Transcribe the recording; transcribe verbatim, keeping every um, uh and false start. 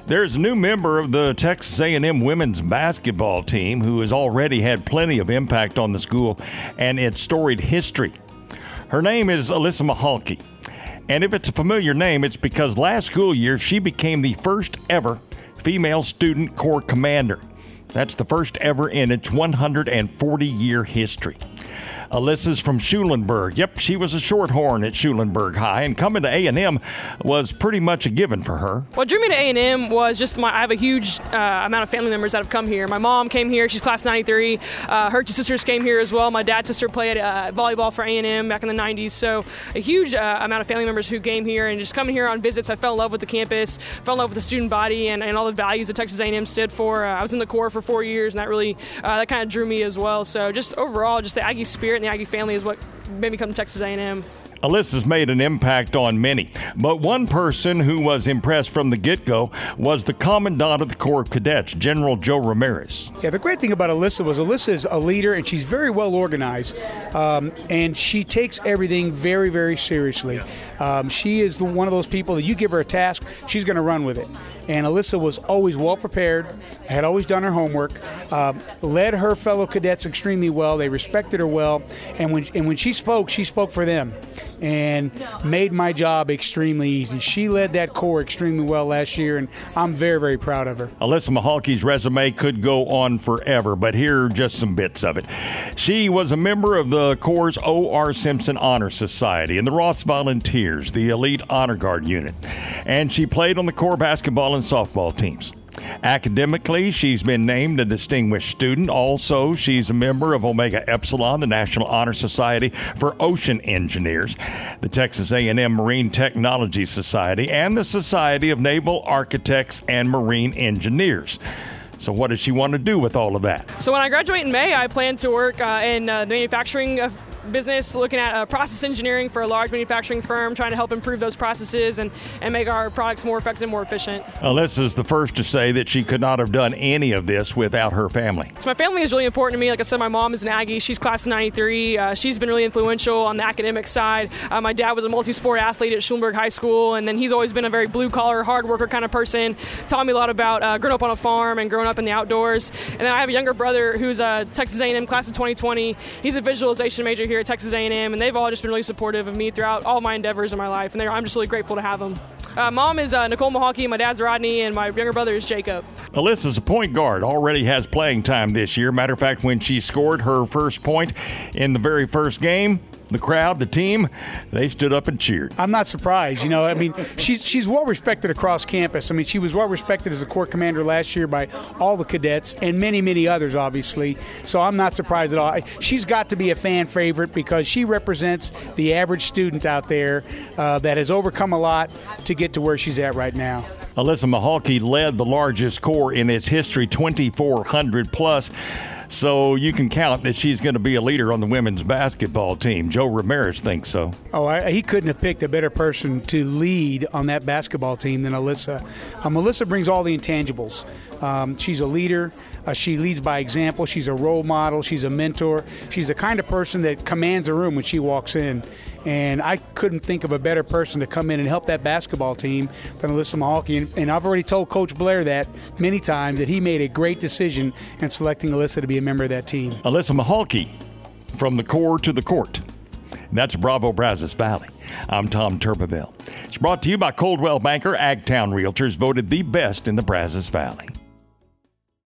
There's a new member of the Texas A and M women's basketball team who has already had plenty of impact on the school and its storied history. Her name is Alyssa Mihalke. And if it's a familiar name, it's because last school year she became the first ever female student corps commander. That's the first ever in its one hundred forty year history. Alyssa's from Schulenburg. Yep, she was a shorthorn at Schulenburg High, and coming to A and M was pretty much a given for her. What drew me to A and M was just my, I have a huge uh, amount of family members that have come here. My mom came here. She's class ninety-three. Uh, her two sisters came here as well. My dad's sister played uh, volleyball for A and M back in the nineties. So a huge uh, amount of family members who came here, and just coming here on visits, I fell in love with the campus, fell in love with the student body, and, and all the values that Texas A and M stood for. Uh, I was in the Corps for four years, and that really, uh, that kind of drew me as well. So just overall, just the Aggie spirit and the Aggie family is what made me come to Texas A and M. Alyssa's made an impact on many, but one person who was impressed from the get-go was the Commandant of the Corps of Cadets, General Joe Ramirez. Yeah, the great thing about Alyssa was Alyssa is a leader, and she's very well organized, um, and she takes everything very, very seriously. Um, she is the, one of those people that you give her a task, she's going to run with it. And Alyssa was always well prepared, had always done her homework, uh, led her fellow cadets extremely well. They respected her well, and when and when she spoke, she spoke for them, and made my job extremely easy. She led that Corps extremely well last year, and I'm very, very proud of her. Alyssa Mihalke's resume could go on forever, but here are just some bits of it. She was a member of the Corps' O R Simpson Honor Society and the Ross Volunteers, the elite honor guard unit, and she played on the Corps basketball and softball teams. Academically, she's been named a distinguished student. Also, she's a member of Omega Epsilon, the National Honor Society for Ocean Engineers, the Texas A and M Marine Technology Society, and the Society of Naval Architects and Marine Engineers. So what does she want to do with all of that? So when I graduate in May, I plan to work uh, in uh, the manufacturing of business, looking at uh, process engineering for a large manufacturing firm, trying to help improve those processes and, and make our products more effective and more efficient. Alyssa's the first to say that she could not have done any of this without her family. So my family is really important to me. Like I said, my mom is an Aggie. She's class of ninety-three. Uh, she's been really influential on the academic side. Uh, my dad was a multi-sport athlete at Schulenburg High School, and then he's always been a very blue-collar, hard worker kind of person. Taught me a lot about uh, growing up on a farm and growing up in the outdoors. And then I have a younger brother who's a Texas A and M class of twenty twenty. He's a visualization major here at Texas A and M, and they've all just been really supportive of me throughout all my endeavors in my life, and I'm just really grateful to have them. Uh, mom is uh, Nicole Mihalke, my dad's Rodney, and my younger brother is Jacob. Alyssa's a point guard, already has playing time this year. Matter of fact, when she scored her first point in the very first game, the crowd, the team, they stood up and cheered. I'm not surprised. You know, I mean, she's she's well respected across campus. I mean, she was well respected as a Corps commander last year by all the cadets and many, many others, obviously. So I'm not surprised at all. She's got to be a fan favorite because she represents the average student out there uh, that has overcome a lot to get to where she's at right now. Alyssa Mihalke led the largest Corps in its history, twenty-four hundred plus. So you can count that she's going to be a leader on the women's basketball team. Joe Ramirez thinks so. Oh, I, he couldn't have picked a better person to lead on that basketball team than Alyssa. Uh, Alyssa brings all the intangibles. Um, she's a leader. Uh, she leads by example. She's a role model. She's a mentor. She's the kind of person that commands a room when she walks in. And I couldn't think of a better person to come in and help that basketball team than Alyssa Mihalke. And, and I've already told Coach Blair that many times, that he made a great decision in selecting Alyssa to be a member of that team. Alyssa Mihalke, from the Corps to the court. That's Bravo Brazos Valley. I'm Tom Turbeville. It's brought to you by Coldwell Banker. Agtown Realtors voted the best in the Brazos Valley.